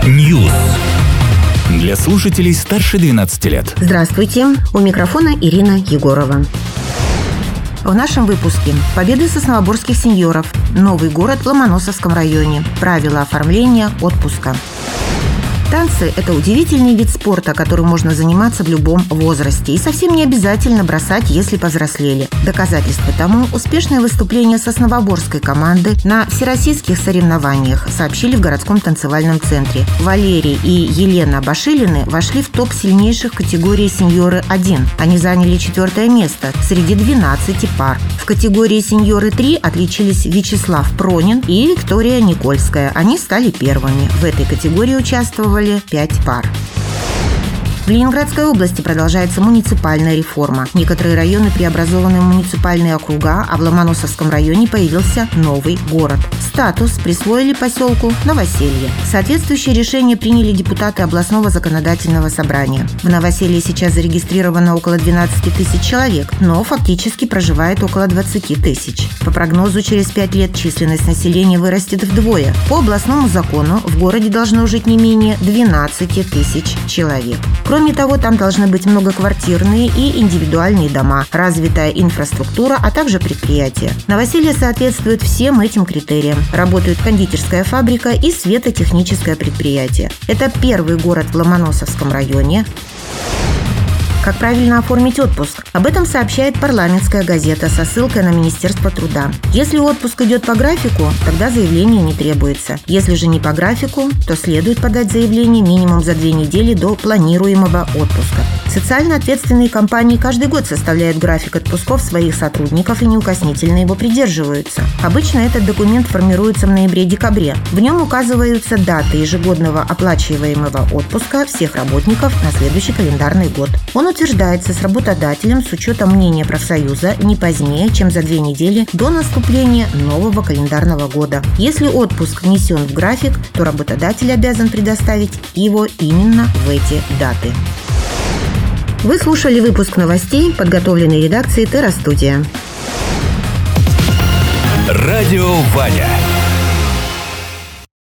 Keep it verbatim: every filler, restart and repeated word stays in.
News. Для слушателей старше двенадцати лет. Здравствуйте, у микрофона Ирина Егорова. В нашем выпуске победы сосновоборских сеньоров, новый город в Ломоносовском районе, правила оформления отпуска. Танцы – это удивительный вид спорта, которым можно заниматься в любом возрасте. И совсем не обязательно бросать, если повзрослели. Доказательство тому – успешное выступление сосновоборской команды на всероссийских соревнованиях, сообщили в городском танцевальном центре. Валерий и Елена Башилины вошли в топ сильнейших категории «Сеньоры один». Они заняли четвертое место среди двенадцати пар. В категории «Сеньоры три» отличились Вячеслав Пронин и Виктория Никольская. Они стали первыми. В этой категории участвовали пять пар. В Ленинградской области продолжается муниципальная реформа. Некоторые районы преобразованы в муниципальные округа, а в Ломоносовском районе появился новый город. Статус присвоили поселку Новоселье. Соответствующее решение приняли депутаты областного законодательного собрания. В Новоселье сейчас зарегистрировано около двенадцати тысяч человек, но фактически проживает около двадцати тысяч. По прогнозу, через пять лет численность населения вырастет вдвое. По областному закону в городе должно жить не менее двенадцати тысяч человек. Кроме того, там должны быть многоквартирные и индивидуальные дома, развитая инфраструктура, а также предприятия. Новоселье соответствует всем этим критериям. Работают кондитерская фабрика и светотехническое предприятие. Это первый город в Ломоносовском районе. Как правильно оформить отпуск? Об этом сообщает парламентская газета со ссылкой на Министерство труда. Если отпуск идет по графику, тогда заявление не требуется. Если же не по графику, то следует подать заявление минимум за две недели до планируемого отпуска. Социально ответственные компании каждый год составляют график отпусков своих сотрудников и неукоснительно его придерживаются. Обычно этот документ формируется в ноябре-декабре. В нем указываются даты ежегодного оплачиваемого отпуска всех работников на следующий календарный год. Он утверждается с работодателем с учетом мнения профсоюза не позднее, чем за две недели до наступления нового календарного года. Если отпуск внесен в график, то работодатель обязан предоставить его именно в эти даты. Вы слушали выпуск новостей, подготовленный редакцией Терра Студия. Радио Ваня.